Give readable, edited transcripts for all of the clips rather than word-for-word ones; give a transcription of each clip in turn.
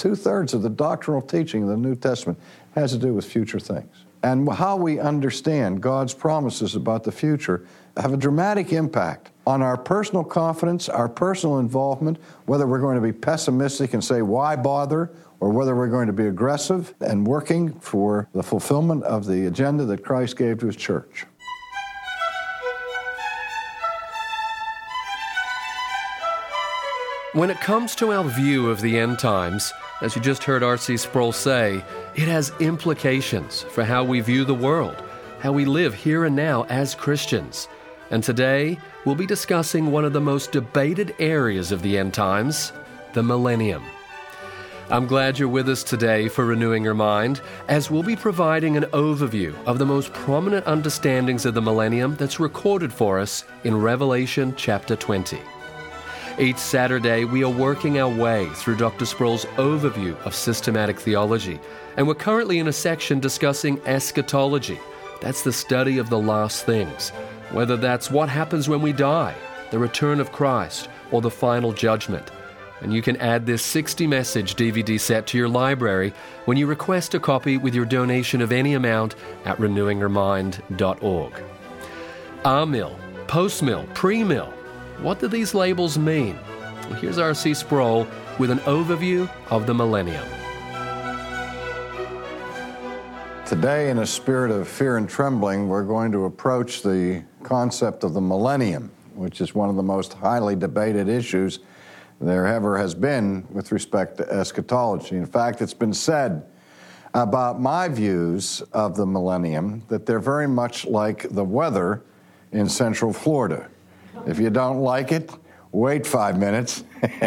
2/3 of the doctrinal teaching of the New Testament has to do with future things. And how we understand God's promises about the future have a dramatic impact on our personal confidence, our personal involvement, whether we're going to be pessimistic and say, why bother, or whether we're going to be aggressive and working for the fulfillment of the agenda that Christ gave to His church. When it comes to our view of the end times, as you just heard R.C. Sproul say, it has implications for how we view the world, how we live here and now as Christians. And today, we'll be discussing one of the most debated areas of the end times, the millennium. I'm glad you're with us today for Renewing Your Mind, as we'll be providing an overview of the most prominent understandings of the millennium that's recorded for us in Revelation chapter 20. Each Saturday, we are working our way through Dr. Sproul's overview of systematic theology, and we're currently in a section discussing eschatology. That's the study of the last things, whether that's what happens when we die, the return of Christ, or the final judgment. And you can add this 60-message DVD set to your library when you request a copy with your donation of any amount at renewingyourmind.org. Amill, post-mill, pre-mill. What do these labels mean? Well, here's R.C. Sproul with an overview of the millennium. Today, in a spirit of fear and trembling, we're going to approach the concept of the millennium, which is one of the most highly debated issues there ever has been with respect to eschatology. In fact, it's been said about my views of the millennium that they're very much like the weather in Central Florida. If you don't like it, wait 5 minutes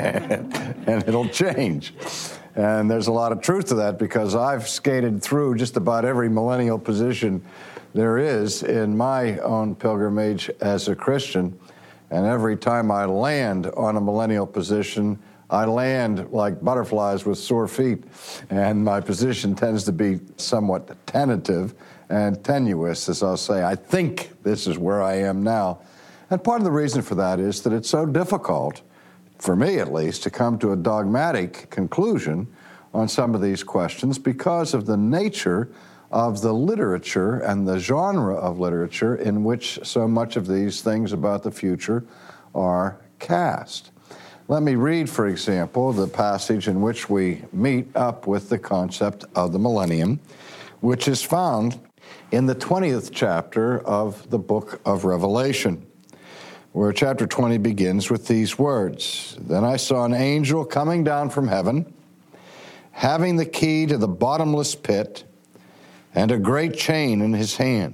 and it'll change. And there's a lot of truth to that because I've skated through just about every millennial position there is in my own pilgrimage as a Christian. And every time I land on a millennial position, I land like butterflies with sore feet. And my position tends to be somewhat tentative and tenuous, as I'll say, I think this is where I am now. And part of the reason for that is that it's so difficult, for me at least, to come to a dogmatic conclusion on some of these questions because of the nature of the literature and the genre of literature in which so much of these things about the future are cast. Let me read, for example, the passage in which we meet up with the concept of the millennium, which is found in the 20th chapter of the book of Revelation, where chapter 20 begins with these words. Then I saw an angel coming down from heaven, having the key to the bottomless pit, and a great chain in his hand.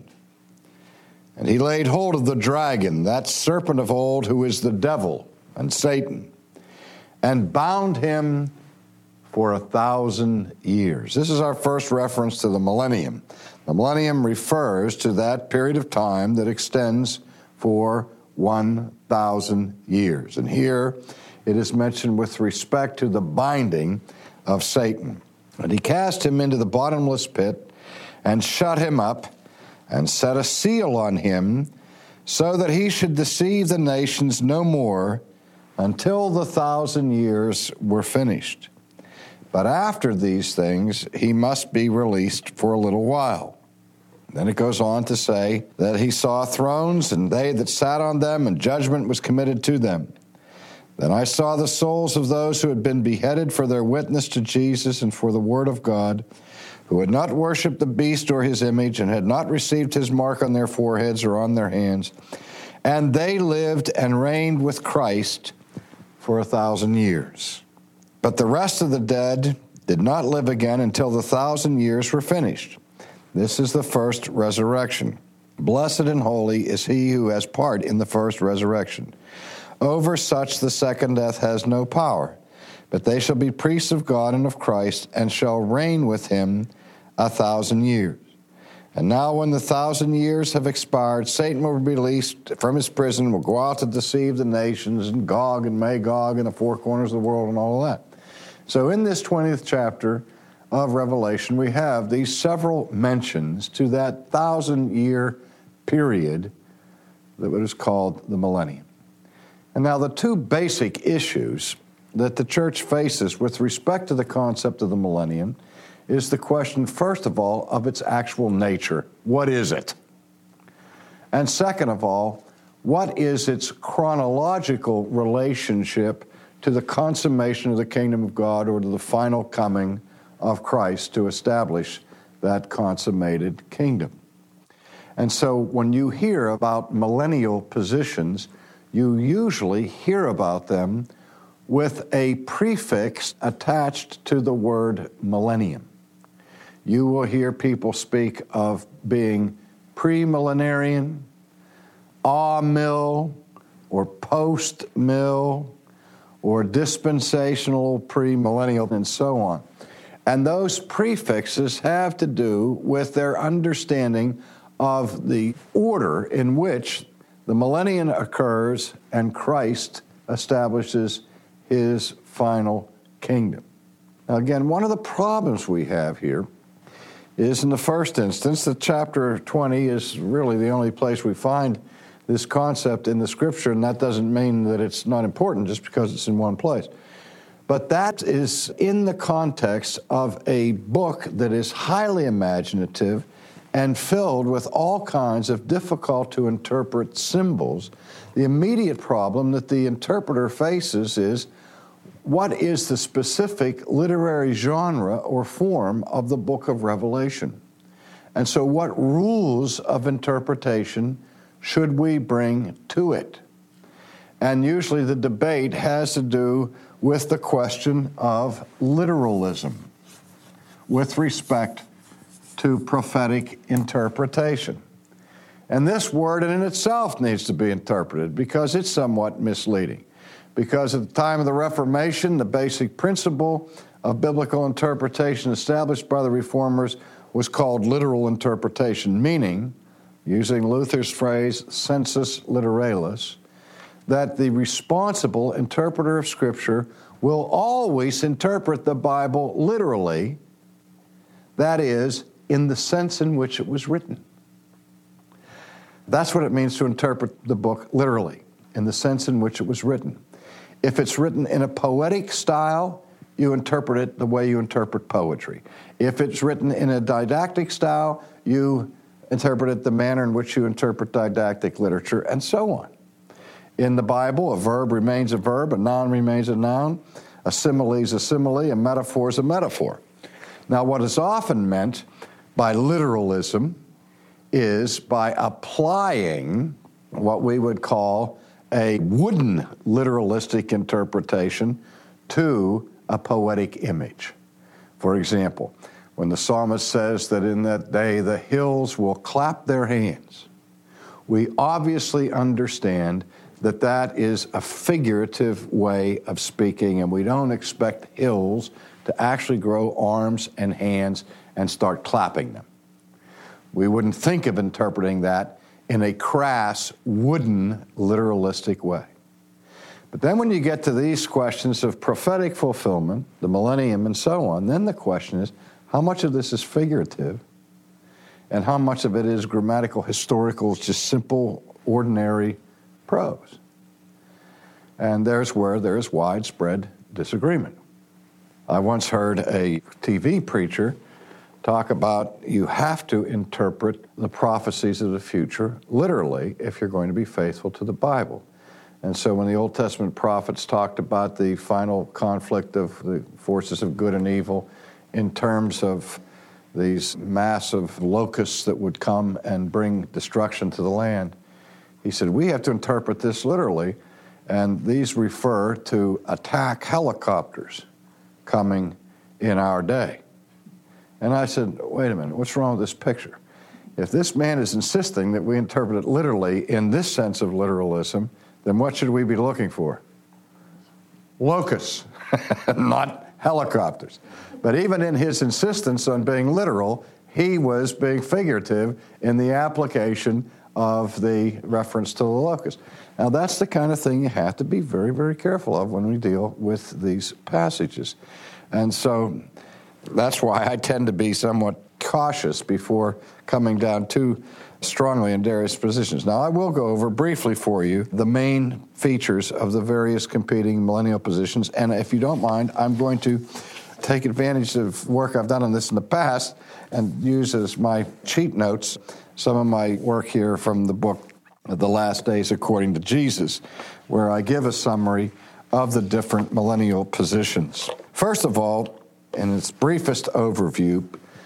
And he laid hold of the dragon, that serpent of old, who is the devil and Satan, and bound him for 1,000 years. This is our first reference to the millennium. The millennium refers to that period of time that extends for 1,000 years. And here it is mentioned with respect to the binding of Satan. And he cast him into the bottomless pit and shut him up and set a seal on him so that he should deceive the nations no more until the 1,000 years were finished. But after these things, he must be released for a little while. Then it goes on to say that he saw thrones and they that sat on them, and judgment was committed to them. Then I saw the souls of those who had been beheaded for their witness to Jesus and for the word of God, who had not worshipped the beast or his image, and had not received his mark on their foreheads or on their hands. And they lived and reigned with Christ for 1,000 years. But the rest of the dead did not live again until the 1,000 years were finished. This is the first resurrection. Blessed and holy is he who has part in the first resurrection. Over such the second death has no power, but they shall be priests of God and of Christ, and shall reign with him 1,000 years. And now when the 1,000 years have expired, Satan will be released from his prison, will go out to deceive the nations, and Gog and Magog in the four corners of the world and all of that. So in this 20th chapter of Revelation, we have these several mentions to that 1,000-year period that was called the millennium. And now the two basic issues that the church faces with respect to the concept of the millennium is the question, first of all, of its actual nature. What is it? And second of all, what is its chronological relationship to the consummation of the kingdom of God or to the final coming of Christ to establish that consummated kingdom? And so when you hear about millennial positions, you usually hear about them with a prefix attached to the word millennium. You will hear people speak of being premillenarian, amill, or post-mill, or dispensational, premillennial, and so on. And those prefixes have to do with their understanding of the order in which the millennium occurs and Christ establishes his final kingdom. Now again, one of the problems we have here is, in the first instance, that chapter 20 is really the only place we find this concept in the Scripture, and that doesn't mean that it's not important just because it's in one place. But that is in the context of a book that is highly imaginative and filled with all kinds of difficult-to-interpret symbols. The immediate problem that the interpreter faces is, what is the specific literary genre or form of the book of Revelation? And so what rules of interpretation should we bring to it? And usually the debate has to do with the question of literalism with respect to prophetic interpretation. And this word in itself needs to be interpreted because it's somewhat misleading. Because at the time of the Reformation, the basic principle of biblical interpretation established by the Reformers was called literal interpretation, meaning, using Luther's phrase, sensus literalis, that the responsible interpreter of Scripture will always interpret the Bible literally, that is, in the sense in which it was written. That's what it means to interpret the book literally, in the sense in which it was written. If it's written in a poetic style, you interpret it the way you interpret poetry. If it's written in a didactic style, you interpret it the manner in which you interpret didactic literature, and so on. In the Bible, a verb remains a verb, a noun remains a noun, a simile is a simile, a metaphor is a metaphor. Now, what is often meant by literalism is by applying what we would call a wooden literalistic interpretation to a poetic image. For example, when the psalmist says that in that day the hills will clap their hands, we obviously understand that that is a figurative way of speaking, and we don't expect hills to actually grow arms and hands and start clapping them. We wouldn't think of interpreting that in a crass, wooden, literalistic way. But then when you get to these questions of prophetic fulfillment, the millennium and so on, then the question is, how much of this is figurative and how much of it is grammatical, historical, just simple, ordinary prose? And there's where there's widespread disagreement. I once heard a TV preacher talk about you have to interpret the prophecies of the future literally if you're going to be faithful to the Bible. And so when the Old Testament prophets talked about the final conflict of the forces of good and evil in terms of these massive locusts that would come and bring destruction to the land, he said, we have to interpret this literally, and these refer to attack helicopters coming in our day. And I said, wait a minute, what's wrong with this picture? If this man is insisting that we interpret it literally in this sense of literalism, then what should we be looking for? Locusts, not helicopters. But even in his insistence on being literal, he was being figurative in the application of the reference to the locust. Now, that's the kind of thing you have to be very, very careful of when we deal with these passages. And so that's why I tend to be somewhat cautious before coming down too strongly in various positions. Now, I will go over briefly for you the main features of the various competing millennial positions, and if you don't mind, I'm going to take advantage of work I've done on this in the past and use as my cheat notes some of my work here from the book The Last Days According to Jesus, where I give a summary of the different millennial positions. First of all, in its briefest overview,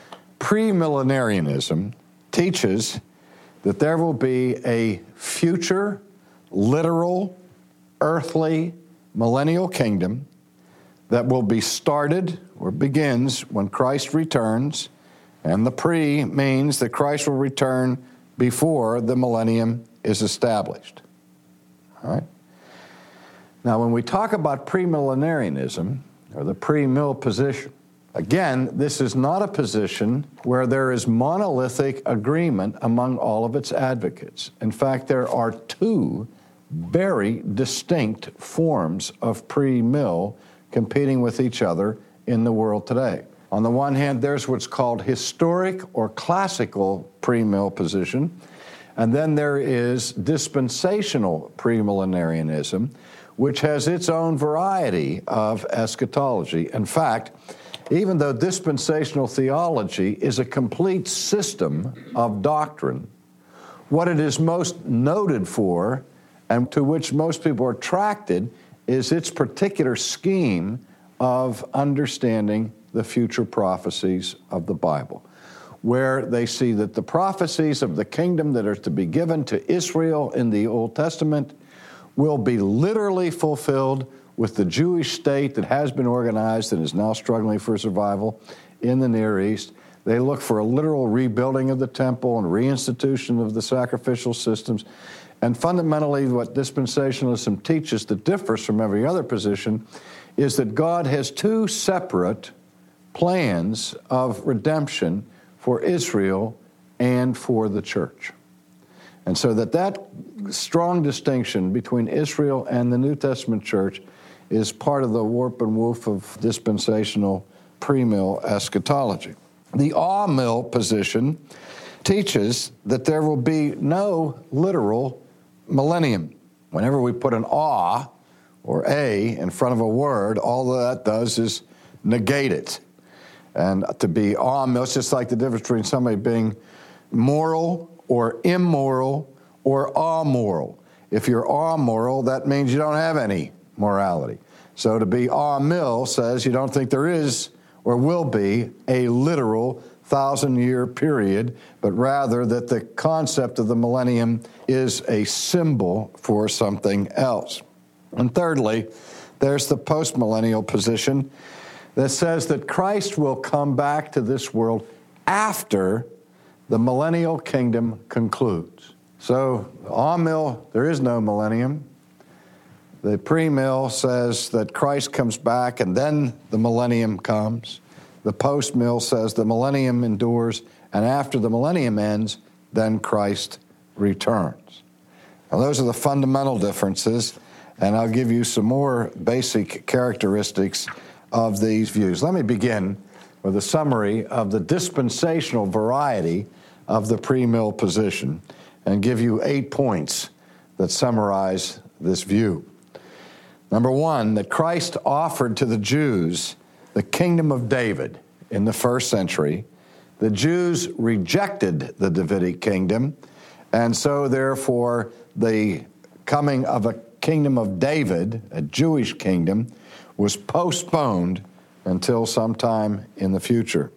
premillenarianism teaches that there will be a future, literal, earthly, millennial kingdom that will be started or begins when Christ returns, and the pre means that Christ will return before the millennium is established. All right? Now, when we talk about premillenarianism, or the pre-mill position, again, this is not a position where there is monolithic agreement among all of its advocates. In fact, there are two very distinct forms of pre-mill competing with each other in the world today. On the one hand, there's what's called historic or classical pre-mill position, and then there is dispensational premillenarianism, which has its own variety of eschatology. In fact, even though dispensational theology is a complete system of doctrine, what it is most noted for, and to which most people are attracted, is its particular scheme of understanding the future prophecies of the Bible, where they see that the prophecies of the kingdom that are to be given to Israel in the Old Testament will be literally fulfilled with the Jewish state that has been organized and is now struggling for survival in the Near East. They look for a literal rebuilding of the temple and reinstitution of the sacrificial systems. And fundamentally, what dispensationalism teaches that differs from every other position is that God has two separate plans of redemption for Israel and for the church. And so that strong distinction between Israel and the New Testament church is part of the warp and woof of dispensational pre-mill eschatology. The awe-mill position teaches that there will be no literal millennium. Whenever we put an awe or a in front of a word, all that does is negate it. And to be awe-mill, it's just like the difference between somebody being moral or immoral or amoral. If you're amoral, that means you don't have any morality. So to be awe-mill says you don't think there is or will be a literal 1,000-year period, but rather that the concept of the millennium is a symbol for something else. And thirdly, there's the postmillennial position that says that Christ will come back to this world after the millennial kingdom concludes. So, awe-mill, there is no millennium. The pre-mill says that Christ comes back and then the millennium comes. The post-mill says the millennium endures, and after the millennium ends, then Christ returns. Now, those are the fundamental differences, and I'll give you some more basic characteristics of these views. Let me begin with a summary of the dispensational variety of the pre-mill position and give you 8 points that summarize this view. Number one, that Christ offered to the Jews the kingdom of David in the first century. The Jews rejected the Davidic kingdom, and so therefore the coming of a kingdom of David, a Jewish kingdom, was postponed until sometime in the future.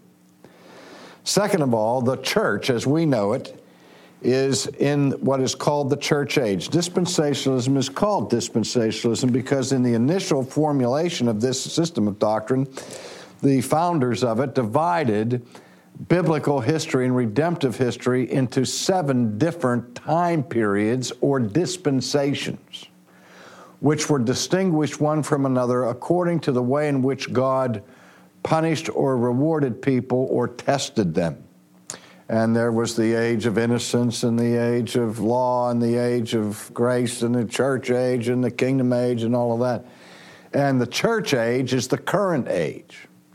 Second of all, the church, as we know it, is in what is called the church age. Dispensationalism is called dispensationalism because in the initial formulation of this system of doctrine, the founders of it divided biblical history and redemptive history into 7 different time periods or dispensations, which were distinguished one from another according to the way in which God punished or rewarded people or tested them. And there was the age of innocence and the age of law and the age of grace and the church age and the kingdom age and all of that. And the church age is the current age.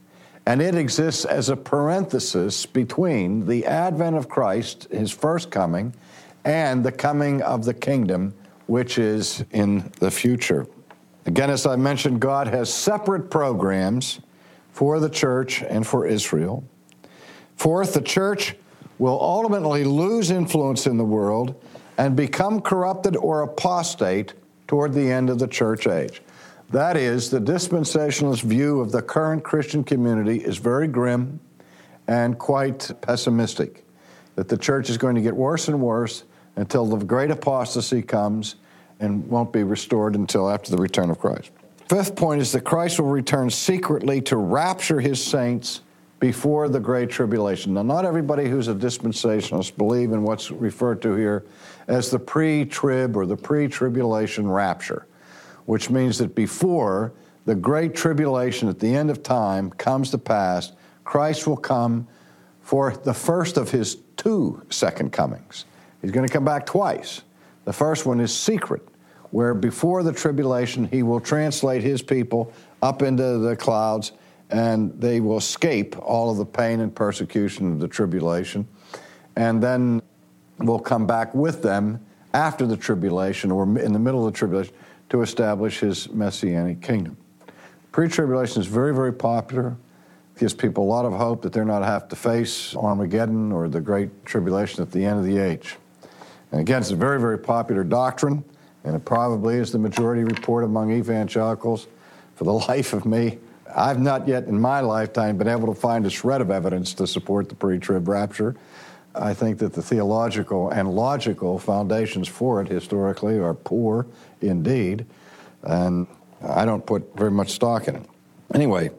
And it exists as a parenthesis between the advent of Christ, his first coming, and the coming of the kingdom, which is in the future. Again, as I mentioned, God has separate programs for the church and for Israel. Fourth, the church will ultimately lose influence in the world and become corrupted or apostate toward the end of the church age. That is, the dispensationalist view of the current Christian community is very grim and quite pessimistic, that the church is going to get worse and worse until the great apostasy comes and won't be restored until after the return of Christ. Fifth point is that Christ will return secretly to rapture his saints before the Great Tribulation. Now, not everybody who's a dispensationalist believe in what's referred to here as the pre-trib or the pre-tribulation rapture, which means that before the Great Tribulation at the end of time comes to pass, Christ will come for the first of his two second comings. He's going to come back twice. The first one is secret, where before the tribulation, he will translate his people up into the clouds, and they will escape all of the pain and persecution of the tribulation, and then will come back with them after the tribulation or in the middle of the tribulation to establish his messianic kingdom. Pre-tribulation is very, very popular. It gives people a lot of hope that they're not have to face Armageddon or the great tribulation at the end of the age. And again, it's a very, very popular doctrine, and it probably is the majority report among evangelicals. For the life of me, I've not yet in my lifetime been able to find a shred of evidence to support the pre-trib rapture. I think that the theological and logical foundations for it historically are poor indeed, and I don't put very much stock in it. Anyway,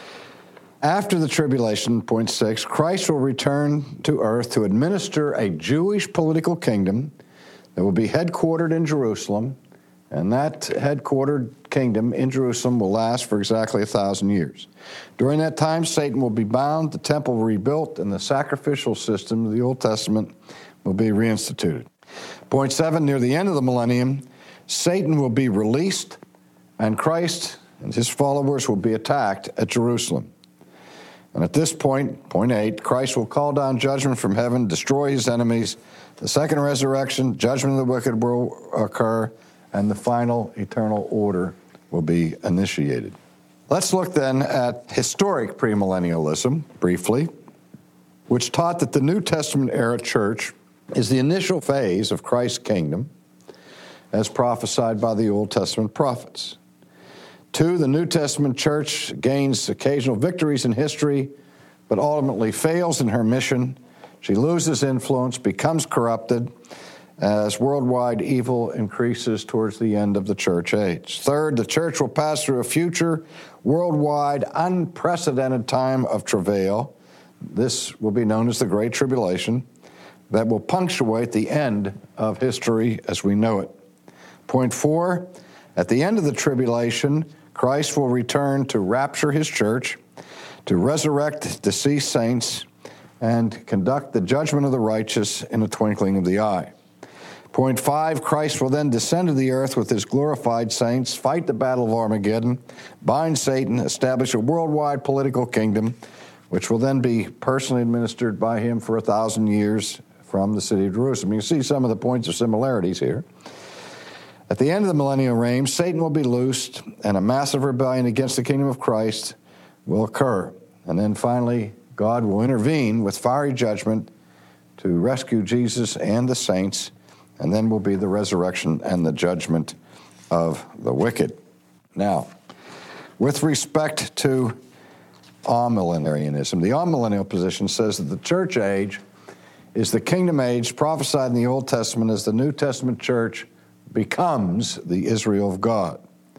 after the tribulation, point 6, Christ will return to earth to administer a Jewish political kingdom that will be headquartered in Jerusalem, and that headquartered kingdom in Jerusalem will last for exactly 1,000 years. During that time, Satan will be bound, the temple rebuilt, and the sacrificial system of the Old Testament will be reinstituted. Point 7, near the end of the millennium, Satan will be released, and Christ and his followers will be attacked at Jerusalem. And at this point, point 8, Christ will call down judgment from heaven, destroy his enemies. The second resurrection, judgment of the wicked will occur, and the final eternal order will be initiated. Let's look then at historic premillennialism, briefly, which taught that the New Testament era church is the initial phase of Christ's kingdom, as prophesied by the Old Testament prophets. 2, the New Testament church gains occasional victories in history, but ultimately fails in her mission. She loses influence, becomes corrupted, as worldwide evil increases towards the end of the church age. 3rd, the church will pass through a future, worldwide, unprecedented time of travail. This will be known as the Great Tribulation, that will punctuate the end of history as we know it. Point 4, at the end of the tribulation, Christ will return to rapture his church, to resurrect deceased saints, and conduct the judgment of the righteous in a twinkling of the eye. Point 5, Christ will then descend to the earth with his glorified saints, fight the battle of Armageddon, bind Satan, establish a worldwide political kingdom, which will then be personally administered by him for 1,000 years from the city of Jerusalem. You can see some of the points of similarities here. At the end of the millennial reign, Satan will be loosed, and a massive rebellion against the kingdom of Christ will occur. And then finally, God will intervene with fiery judgment to rescue Jesus and the saints, and then will be the resurrection and the judgment of the wicked. Now, with respect to amillennialism, the amillennial position says that the church age is the kingdom age prophesied in the Old Testament as the New Testament church becomes the Israel of God.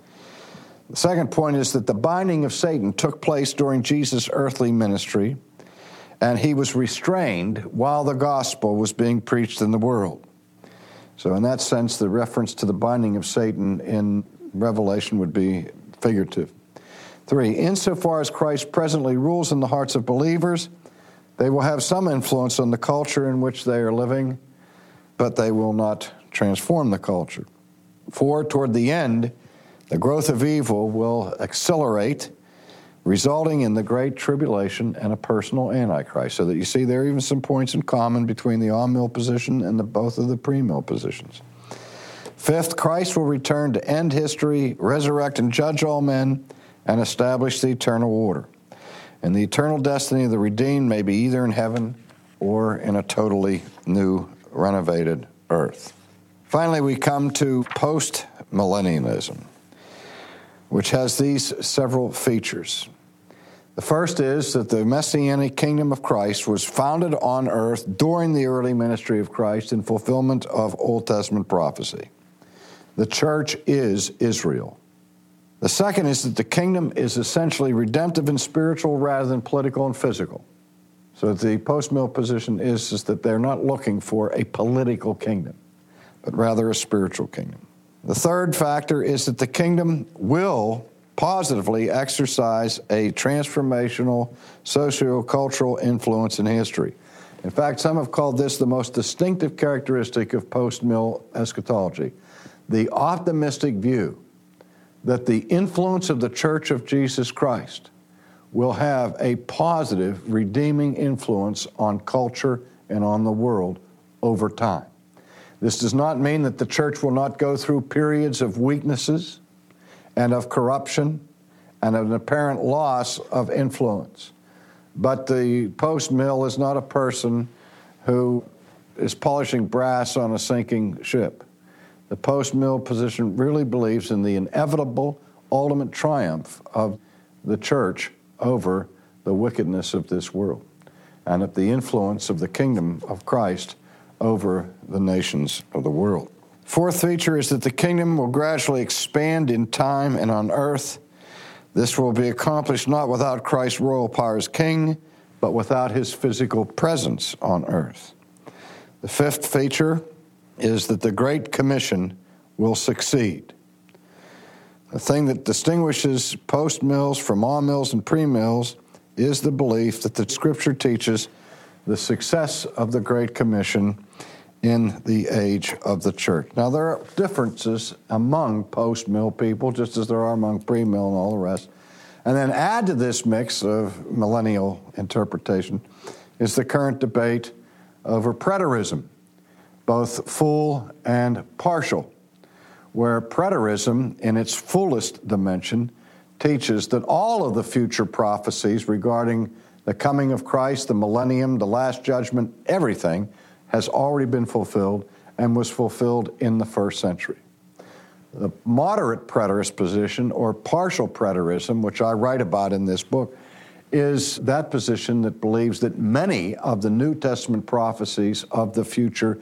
The second point is that the binding of Satan took place during Jesus' earthly ministry, and he was restrained while the gospel was being preached in the world. So in that sense, the reference to the binding of Satan in Revelation would be figurative. 3, insofar as Christ presently rules in the hearts of believers, they will have some influence on the culture in which they are living, but they will not transform the culture. 4, toward the end, the growth of evil will accelerate, resulting in the Great Tribulation and a personal Antichrist. So that you see there are even some points in common between the on-mill position and both of the pre-mill positions. Fifth, Christ will return to end history, resurrect and judge all men, and establish the eternal order. And the eternal destiny of the redeemed may be either in heaven or in a totally new, renovated earth. Finally, we come to post-millennialism, which has these several features. The first is that the Messianic kingdom of Christ was founded on earth during the early ministry of Christ in fulfillment of Old Testament prophecy. The church is Israel. The second is that the kingdom is essentially redemptive and spiritual rather than political and physical. So the post-mill position is that they're not looking for a political kingdom, but rather a spiritual kingdom. The third factor is that the kingdom will positively exercise a transformational socio-cultural influence in history. In fact, some have called this the most distinctive characteristic of post-mill eschatology, the optimistic view that the influence of the Church of Jesus Christ will have a positive, redeeming influence on culture and on the world over time. This does not mean that the church will not go through periods of weaknesses and of corruption and of an apparent loss of influence. But the post-mill is not a person who is polishing brass on a sinking ship. The post-mill position really believes in the inevitable ultimate triumph of the church over the wickedness of this world and at the influence of the kingdom of Christ over the nations of the world. Fourth feature is that the kingdom will gradually expand in time and on earth. This will be accomplished not without Christ's royal power as king, but without his physical presence on earth. The fifth feature is that the Great Commission will succeed. The thing that distinguishes post-mills from on-mills and pre-mills is the belief that the Scripture teaches the success of the Great Commission in the age of the church. Now, there are differences among post-mill people, just as there are among pre-mill and all the rest. And then add to this mix of millennial interpretation is the current debate over preterism, both full and partial, where preterism in its fullest dimension teaches that all of the future prophecies regarding the coming of Christ, the millennium, the last judgment, everything has already been fulfilled and was fulfilled in the first century. The moderate preterist position, or partial preterism, which I write about in this book, is that position that believes that many of the New Testament prophecies of the future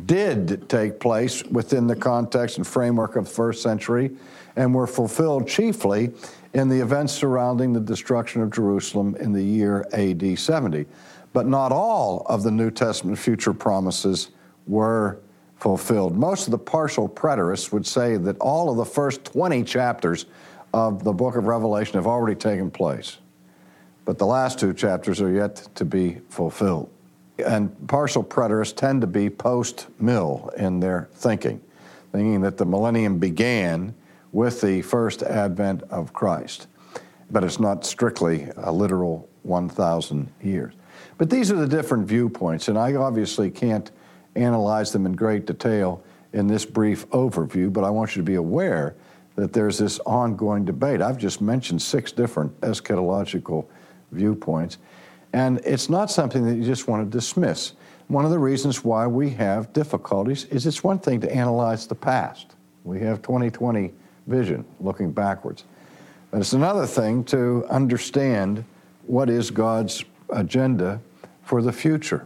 did take place within the context and framework of the first century and were fulfilled chiefly in the events surrounding the destruction of Jerusalem in the year AD 70. But not all of the New Testament future promises were fulfilled. Most of the partial preterists would say that all of the first 20 chapters of the book of Revelation have already taken place, but the last 2 chapters are yet to be fulfilled. And partial preterists tend to be post-mill in their thinking that the millennium began with the first advent of Christ. But it's not strictly a literal 1,000 years. But these are the different viewpoints, and I obviously can't analyze them in great detail in this brief overview, but I want you to be aware that there's this ongoing debate. I've just mentioned 6 different eschatological viewpoints, and it's not something that you just want to dismiss. One of the reasons why we have difficulties is it's one thing to analyze the past. We have 20/20 vision, looking backwards. But it's another thing to understand what is God's agenda for the future.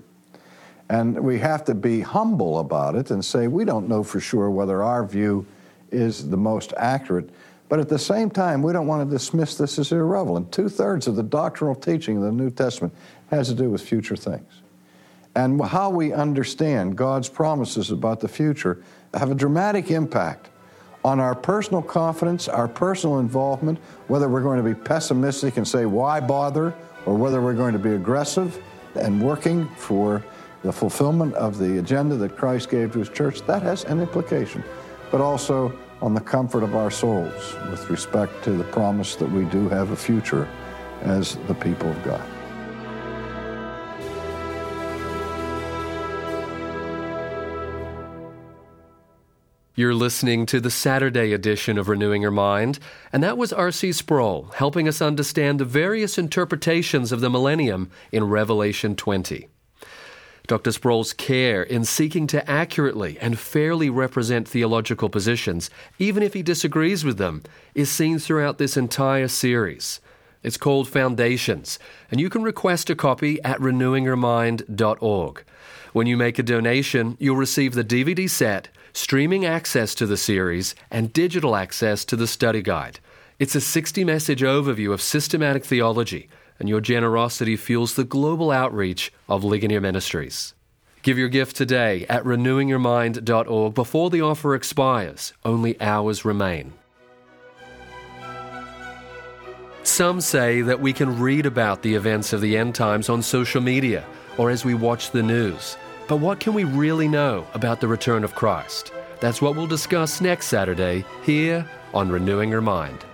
And we have to be humble about it and say we don't know for sure whether our view is the most accurate. But at the same time, we don't want to dismiss this as irrelevant. 2/3 of the doctrinal teaching of the New Testament has to do with future things. And how we understand God's promises about the future have a dramatic impact on our personal confidence, our personal involvement, whether we're going to be pessimistic and say, why bother, or whether we're going to be aggressive and working for the fulfillment of the agenda that Christ gave to his church. That has an implication, but also on the comfort of our souls with respect to the promise that we do have a future as the people of God. You're listening to the Saturday edition of Renewing Your Mind, and that was R.C. Sproul helping us understand the various interpretations of the millennium in Revelation 20. Dr. Sproul's care in seeking to accurately and fairly represent theological positions, even if he disagrees with them, is seen throughout this entire series. It's called Foundations, and you can request a copy at renewingyourmind.org. When you make a donation, you'll receive the DVD set, streaming access to the series, and digital access to the study guide. It's a 60-message overview of systematic theology, and your generosity fuels the global outreach of Ligonier Ministries. Give your gift today at renewingyourmind.org before the offer expires. Only hours remain. Some say that we can read about the events of the end times on social media or as we watch the news. But what can we really know about the return of Christ? That's what we'll discuss next Saturday here on Renewing Your Mind.